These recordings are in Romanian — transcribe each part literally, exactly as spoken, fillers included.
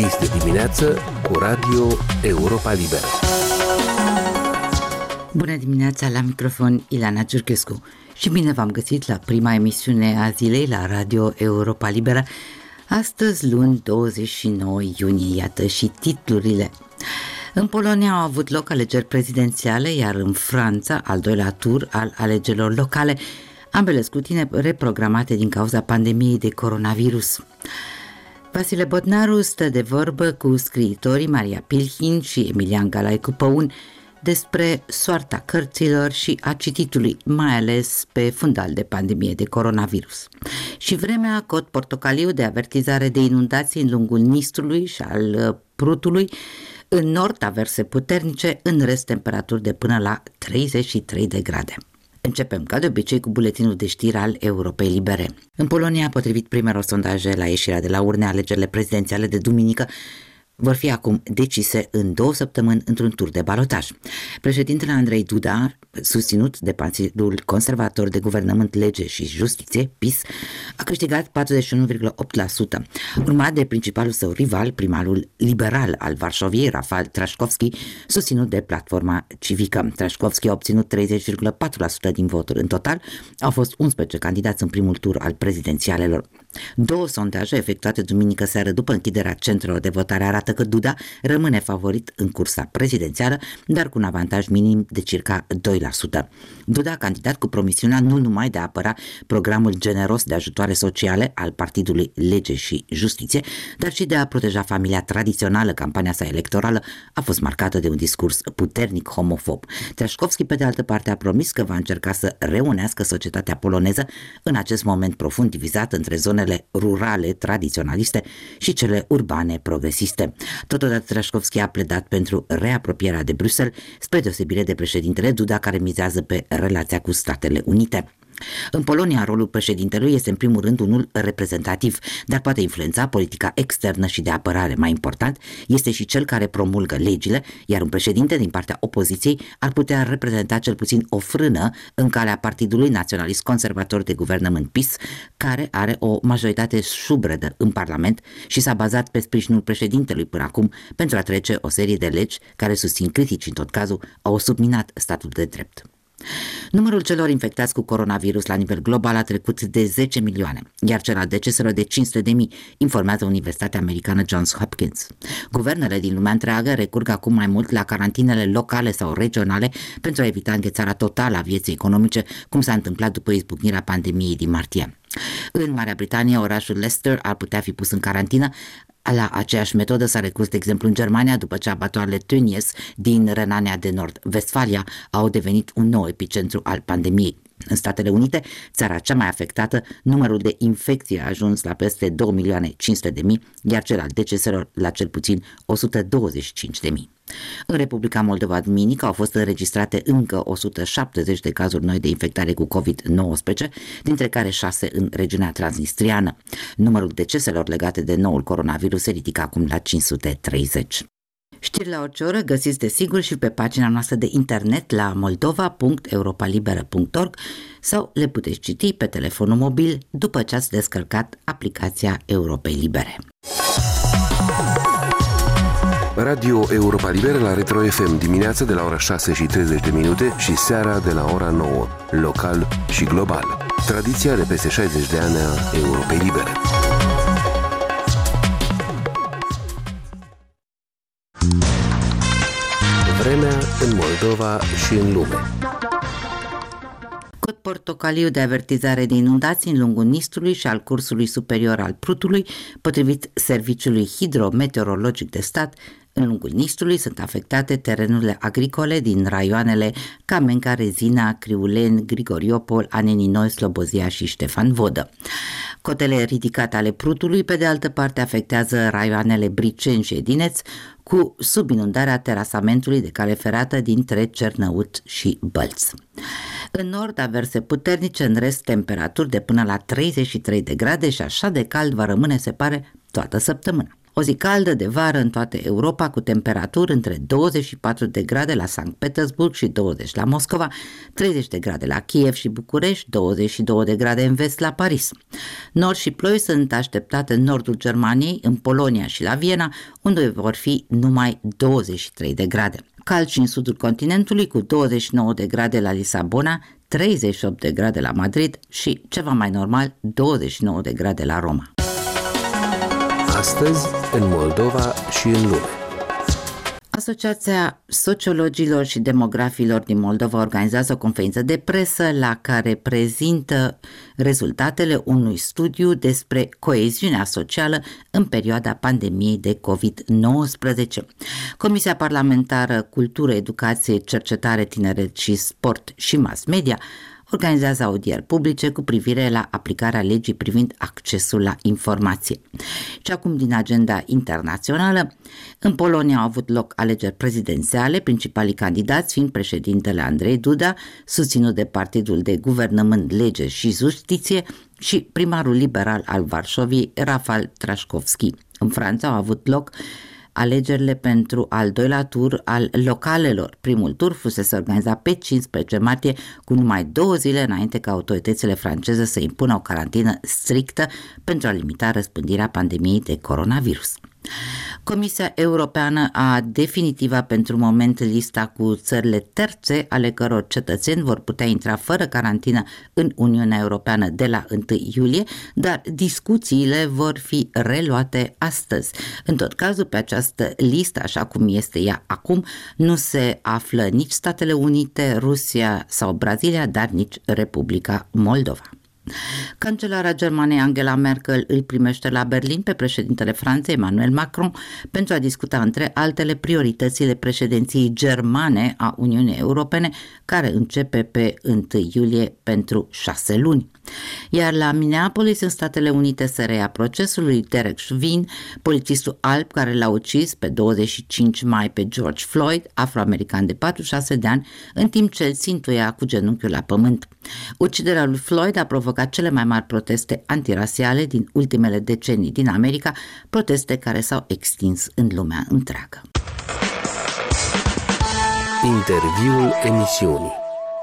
Este dimineață cu Radio Europa Liberă. Bună dimineața, la microfon Ilana Giurchescu și bine v-am găsit la prima emisiune a zilei la Radio Europa Liberă. Astăzi, luni douăzeci și nouă iunie, iată și titlurile. În Polonia au avut loc alegeri prezidențiale, iar în Franța, al doilea tur al alegerilor locale, ambele scrutine reprogramate din cauza pandemiei de coronavirus. Vasile Botnaru stă de vorbă cu scriitorii Maria Pilhin și Emilian Galaicu Păun despre soarta cărților și a cititului, mai ales pe fundal de pandemie de coronavirus. Și vremea, cod portocaliu de avertizare de inundații în lungul Nistrului și al Prutului, în nord averse puternice, în rest temperaturi de până la treizeci și trei de grade. Începem, ca de obicei, cu buletinul de știri al Europei Libere. În Polonia, potrivit primelor sondaje la ieșirea de la urne, alegerile prezidențiale de duminică vor fi acum decise în două săptămâni într-un tur de balotaj. Președintele Andrei Duda, susținut de Partidul Conservator de Guvernământ, Lege și Justiție, P I S, a câștigat patruzeci și unu virgulă opt la sută, urmat de principalul său rival, primarul liberal al Varșoviei, Rafal Trzaskowski, susținut de Platforma Civică. Trzaskowski a obținut treizeci virgulă patru la sută din voturi. În total, au fost unsprezece candidați în primul tur al prezidențialelor. Două sondaje efectuate duminică seară după închiderea centrelor de votare arată că Duda rămâne favorit în cursa prezidențială, dar cu un avantaj minim de circa doi la sută. Duda, candidat cu promisiunea nu numai de a apăra programul generos de ajutoare sociale al Partidului Lege și Justiție, dar și de a proteja familia tradițională. Campania sa electorală a fost marcată de un discurs puternic homofob. Trzaskowski, pe de altă parte, a promis că va încerca să reunească societatea poloneză în acest moment profund divizat între zonele rurale tradiționaliste și cele urbane progresiste. Totodată, Trzaskowski a pledat pentru reapropierea de Bruxelles, spre deosebire de președintele Duda, care mizează pe relația cu Statele Unite. În Polonia, rolul președintelui este în primul rând unul reprezentativ, dar poate influența politica externă și de apărare. Mai important este și cel care promulgă legile, iar un președinte din partea opoziției ar putea reprezenta cel puțin o frână în calea Partidului Naționalist Conservator de Guvernământ P I S, care are o majoritate șubredă în Parlament și s-a bazat pe sprijinul președintelui până acum pentru a trece o serie de legi care, susțin critici în tot cazul, au subminat statul de drept. Numărul celor infectați cu coronavirus la nivel global a trecut de zece milioane, iar cel al deceselor de cinci sute de mii, informează Universitatea Americană Johns Hopkins. Guvernele din lumea întreagă recurg acum mai mult la carantinele locale sau regionale pentru a evita înghețarea totală a vieții economice, cum s-a întâmplat după izbucnirea pandemiei din martie. În Marea Britanie, orașul Leicester ar putea fi pus în carantină. La aceeași metodă s-a recurs, de exemplu, în Germania, după ce abatoarele Tönnies din Renania de Nord-Vestfalia au devenit un nou epicentru al pandemiei. În Statele Unite, țara cea mai afectată, numărul de infecții a ajuns la peste două milioane cinci sute de mii, iar cel al deceselor la cel puțin o sută douăzeci și cinci de mii. În Republica Moldova, duminică, au fost înregistrate încă o sută șaptezeci de cazuri noi de infectare cu covid nouăsprezece, dintre care șase în regiunea transnistriană. Numărul deceselor legate de noul coronavirus se ridică acum la cinci sute treizeci. Știri la orice oră găsiți desigur și pe pagina noastră de internet la moldova punct europalibera punct org sau le puteți citi pe telefonul mobil după ce ați descărcat aplicația Europei Libere. Radio Europa Liberă la Retro F M, dimineața de la ora șase și treizeci de minute și seara de la ora nouă, local și global. Tradiția de peste șaizeci de ani a Europei Libere. Vremea în Moldova și în lume. Cod portocaliu de avertizare de inundații în lungul Nistrului și al cursului superior al Prutului, potrivit Serviciului Hidrometeorologic de Stat. În lungul Nistrului sunt afectate terenurile agricole din raioanele Camenca, Rezina, Criulen, Grigoriopol, Aneninoi, Slobozia și Ștefan Vodă. Cotele ridicate ale Prutului, pe de altă parte, afectează raioanele Briceni și Edineț, cu subinundarea terasamentului de cale ferată dintre Cernăut și Bălți. În nord, averse puternice, în rest temperaturi de până la treizeci și trei de grade și așa de cald va rămâne, se pare, toată săptămâna. O zi caldă de vară în toată Europa, cu temperaturi între douăzeci și patru de grade la Sankt Petersburg și douăzeci la Moscova, treizeci de grade la Kiev și București, douăzeci și două de grade în vest la Paris. Nori și ploi sunt așteptate în nordul Germaniei, în Polonia și la Viena, unde vor fi numai douăzeci și trei de grade. Cald și în sudul continentului, cu douăzeci și nouă de grade la Lisabona, treizeci și opt de grade la Madrid și, ceva mai normal, douăzeci și nouă de grade la Roma. Astăzi, în Moldova și în lume. Asociația Sociologilor și Demografilor din Moldova organizează o conferință de presă la care prezintă rezultatele unui studiu despre coeziunea socială în perioada pandemiei de covid nouăsprezece. Comisia Parlamentară Cultură, Educație, Cercetare, Tineret și Sport și Mass Media organizează audieri publice cu privire la aplicarea legii privind accesul la informație. Și acum, din agenda internațională, în Polonia au avut loc alegeri prezidențiale, principalii candidați fiind președintele Andrei Duda, susținut de Partidul de Guvernământ, Lege și Justiție, și primarul liberal al Varșoviei, Rafal Trzaskowski. În Franța au avut loc alegerile pentru al doilea tur al localelor. Primul tur fusese organizat pe cincisprezece martie, cu numai două zile înainte ca autoritățile franceze să impună o carantină strictă pentru a limita răspândirea pandemiei de coronavirus. Comisia Europeană a definitivat pentru moment lista cu țările terțe ale căror cetățeni vor putea intra fără carantină în Uniunea Europeană de la întâi iulie, dar discuțiile vor fi reluate astăzi. În tot cazul, pe această listă, așa cum este ea acum, nu se află nici Statele Unite, Rusia sau Brazilia, dar nici Republica Moldova. Cancelara Germanei Angela Merkel îl primește la Berlin pe președintele Franței Emmanuel Macron pentru a discuta, între altele, prioritățile președinției germane a Uniunii Europene, care începe pe întâi iulie pentru șase luni. Iar la Minneapolis, în Statele Unite, se reia procesul lui Derek Chauvin, polițistul alb care l-a ucis pe douăzeci și cinci mai pe George Floyd, afroamerican de patruzeci și șase de ani, în timp ce îl țintuia cu genunchiul la pământ. Uciderea lui Floyd a provocat cele mai mari proteste antirasiale din ultimele decenii din America, proteste care s-au extins în lumea întreagă. Interviul emisiunii.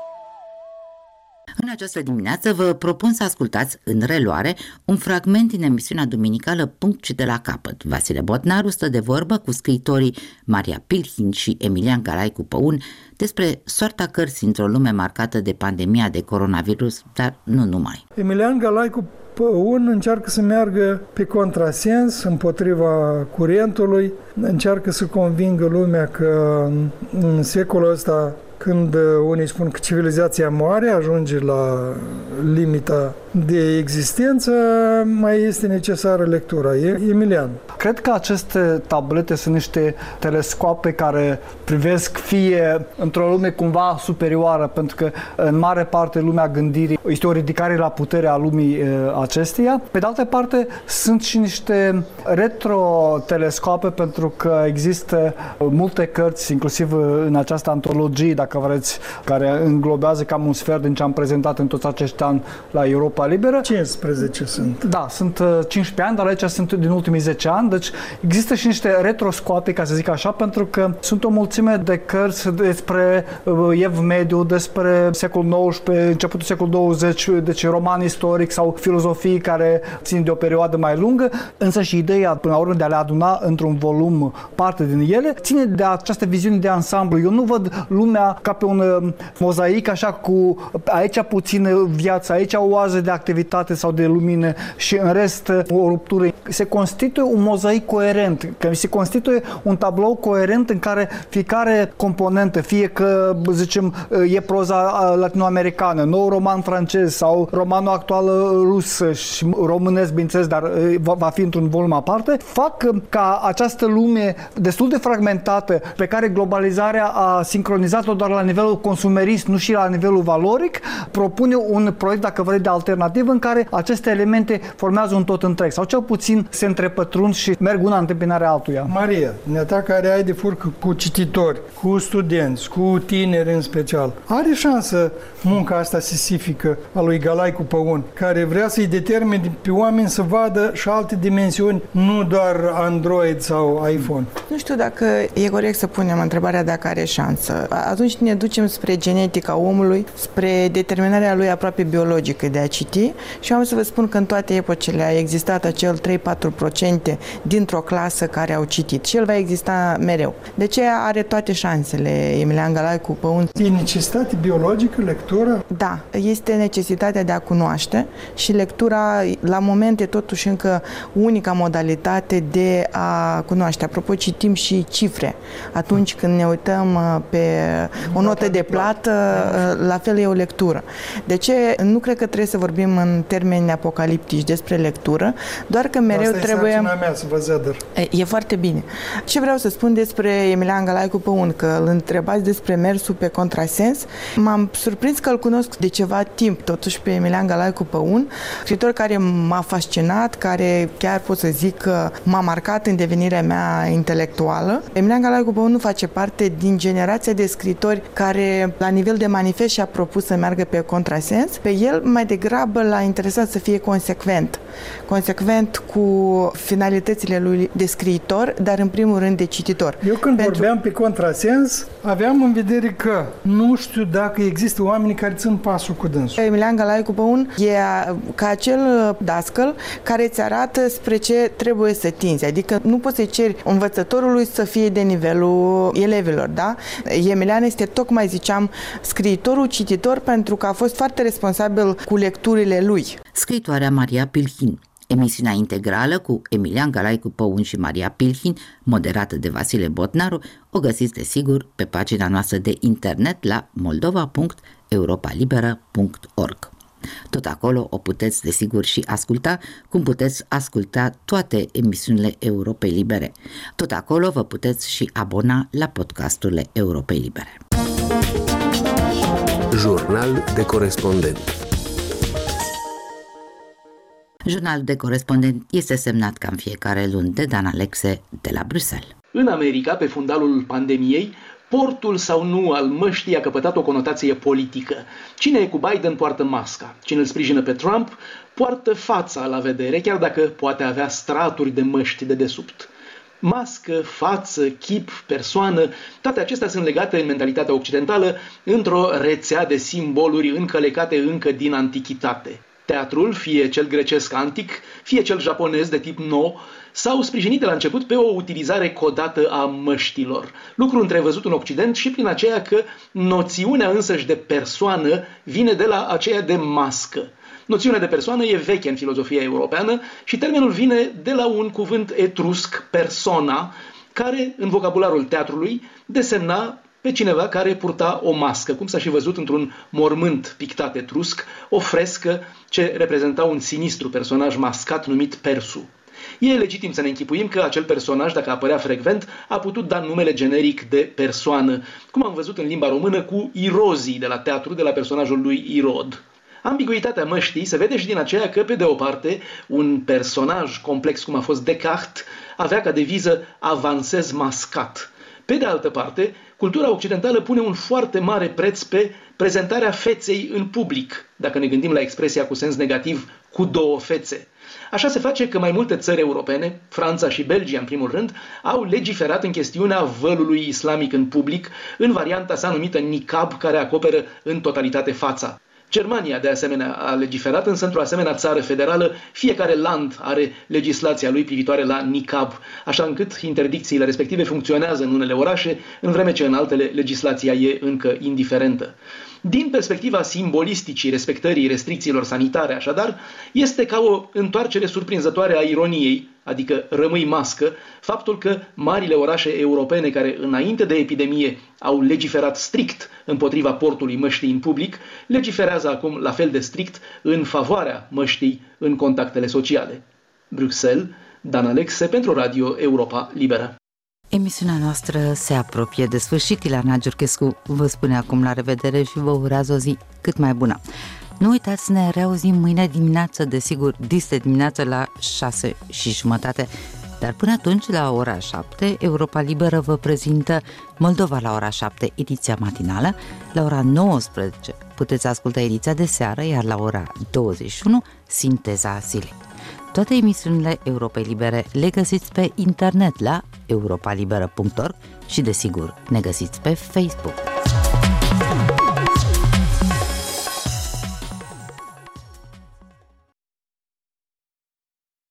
În această dimineață vă propun să ascultați în reluare un fragment din emisiunea duminicală Punct și de la capăt. Vasile Botnaru stă de vorbă cu scriitorii Maria Pilhin și Emilian Galaicu Păun despre soarta cărții într-o lume marcată de pandemia de coronavirus, dar nu numai. Emilian Galaicu Păun încearcă să meargă pe contrasens, împotriva curentului, încearcă să convingă lumea că în secolul ăsta, când unii spun că civilizația moare, ajunge la limita de existență, mai este necesară lectura. Emilian. Cred că aceste tablete sunt niște telescoape care privesc fie într-o lume cumva superioară, pentru că în mare parte lumea gândirii este o ridicare la puterea lumii acesteia. Pe de altă parte, sunt și niște retro-telescoape, pentru că există multe cărți, inclusiv în această antologie, dacă vreți, care înglobează cam un sfert din ce am prezentat în toți acești ani la Europa Liberă. cincisprezece sunt. Da, sunt cincisprezece ani, dar aici sunt din ultimii zece ani, deci există și niște retroscoape, ca să zic așa, pentru că sunt o mulțime de cărți despre Ev Mediu, despre secolul nouăsprezece, începutul secolului douăzeci, deci roman istoric sau filozofii care țin de o perioadă mai lungă, însă și ideea, până la urmă, de a le aduna într-un volum parte din ele, ține de această viziune de ansamblu. Eu nu văd lumea ca pe un mozaic, așa, cu aici puțină viață, aici o oază de activitate sau de lumină și în rest o ruptură. Se constituie un mozaic coerent, că se constituie un tablou coerent în care fiecare componentă, fie că, zicem, e proza latinoamericană, nou roman francez sau romanul actual rus și românesc, bineînțeles, dar va fi într-un volum aparte, fac ca această lume destul de fragmentată, pe care globalizarea a sincronizat-o doar la nivelul consumerist, nu și la nivelul valoric, propune un proiect, dacă vrei, de alternativă alternativă în care aceste elemente formează un tot întreg sau cel puțin se întrepătrund și merg una în întâmpinarea altuia. Maria, dumneata care ai de furcă cu cititori, cu studenți, cu tineri în special, are șansă munca asta sisifică a lui Galaicu Păun, care vrea să-i determine pe oameni să vadă și alte dimensiuni, nu doar Android sau iPhone? Nu știu dacă e corect să punem întrebarea dacă are șansă. Atunci ne ducem spre genetica omului, spre determinarea lui aproape biologică de a citi și am să vă spun că în toate epocile a existat acel trei-patru la sută dintr-o clasă care au citit și el va exista mereu. De ce are toate șansele Emilian Galaicu Păun? E necesitate biologică, lectura? Da, este necesitatea de a cunoaște și lectura la moment e totuși încă unica modalitate de a cunoaște. Apropo, citim și cifre. Atunci când ne uităm pe o notă de plată, la fel e o lectură. De ce? Nu cred că trebuie să vorbim în termeni apocaliptici despre lectură, doar că mereu asta trebuie... Asta e mea să vă zădăr. E, e foarte bine. Ce vreau să spun despre Emilian Galaicu Păun, că îl întrebați despre mersul pe contrasens, m-am surprins că îl cunosc de ceva timp, totuși pe Emilian Galaicu Păun, scriitor care m-a fascinat, care chiar pot să zic că m-a marcat în devenirea mea intelectuală. Emilian Galaicu Păun nu face parte din generația de scriitori care la nivel de manifest și-a propus să meargă pe contrasens. Pe el mai degrabă l-a interesat să fie consecvent. Consecvent cu finalitățile lui de scriitor, dar în primul rând de cititor. Eu când Pentru... vorbeam pe contrasens, aveam în vedere că nu știu dacă există oameni care țin pasul cu dânsul. Emilian Galaicu Păun e ca acel dascăl care îți arată spre ce trebuie să tinzi. Adică nu poți să-i ceri învățătorului să fie de nivelul elevilor, da? Emilian este, tocmai ziceam, scriitorul cititor pentru că a fost foarte responsabil cu lecturile lui. Scriitoarea Maria Pilhin. Emisiunea integrală cu Emilian Galaicu Păun și Maria Pilhin, moderată de Vasile Botnaru, o găsiți desigur pe pagina noastră de internet la moldova punct europa liberă punct org. Tot acolo o puteți desigur și asculta, cum puteți asculta toate emisiunile Europei Libere. Tot acolo vă puteți și abona la podcasturile Europei Libere. Jurnal de corespondent. Jurnalul de corespondent este semnat ca în fiecare luni de Dan Alexe de la Bruxelles. În America, pe fundalul pandemiei, portul sau nu al măștii a căpătat o conotație politică. Cine e cu Biden poartă masca. Cine îl sprijină pe Trump poartă fața la vedere, chiar dacă poate avea straturi de măști de desubt. Mască, față, chip, persoană, toate acestea sunt legate în mentalitatea occidentală într-o rețea de simboluri încălecate încă din antichitate. Teatrul, fie cel grecesc antic, fie cel japonez de tip nou, s-au sprijinit de la început pe o utilizare codată a măștilor. Lucru întrevăzut în Occident și prin aceea că noțiunea însăși de persoană vine de la aceea de mască. Noțiunea de persoană e veche în filozofia europeană și termenul vine de la un cuvânt etrusc, persona, care, în vocabularul teatrului, desemna pe cineva care purta o mască, cum s-a și văzut într-un mormânt pictat etrusc, o frescă ce reprezenta un sinistru personaj mascat numit Persu. E legitim să ne închipuim că acel personaj, dacă apărea frecvent, a putut da numele generic de persoană, cum am văzut în limba română cu Irozii de la teatru, de la personajul lui Irod. Ambiguitatea măștii se vede și din aceea că, pe de o parte, un personaj complex cum a fost Descartes avea ca deviză avansez mascat. Pe de altă parte, cultura occidentală pune un foarte mare preț pe prezentarea feței în public, dacă ne gândim la expresia cu sens negativ, cu două fețe. Așa se face că mai multe țări europene, Franța și Belgia în primul rând, au legiferat în chestiunea vălului islamic în public, în varianta sa numită niqab, care acoperă în totalitate fața. Germania, de asemenea, a legiferat, însă într-o asemenea țară federală, fiecare land are legislația lui privitoare la niqab, așa încât interdicțiile respective funcționează în unele orașe, în vreme ce în altele legislația e încă indiferentă. Din perspectiva simbolisticii respectării restricțiilor sanitare, așadar, este ca o întoarcere surprinzătoare a ironiei, adică rămâi mască, faptul că marile orașe europene care înainte de epidemie au legiferat strict împotriva portului măștii în public, legiferează acum la fel de strict în favoarea măștii în contactele sociale. Bruxelles, Dan Alexe pentru Radio Europa Liberă. Emisiunea noastră se apropie de sfârșit. Ileana Giurchescu vă spune acum la revedere și vă urează o zi cât mai bună. Nu uitați să ne reauzim mâine dimineață, desigur, dis de dimineață la șase și jumătate. Dar până atunci, la ora șapte, Europa Liberă vă prezintă Moldova la ora șapte, ediția matinală. La ora nouăsprezece puteți asculta ediția de seară, iar la ora douăzeci și unu, sinteza zilei. Toate emisiunile Europei Libere le găsiți pe internet la europa liberă punct org și, desigur, ne găsiți pe Facebook.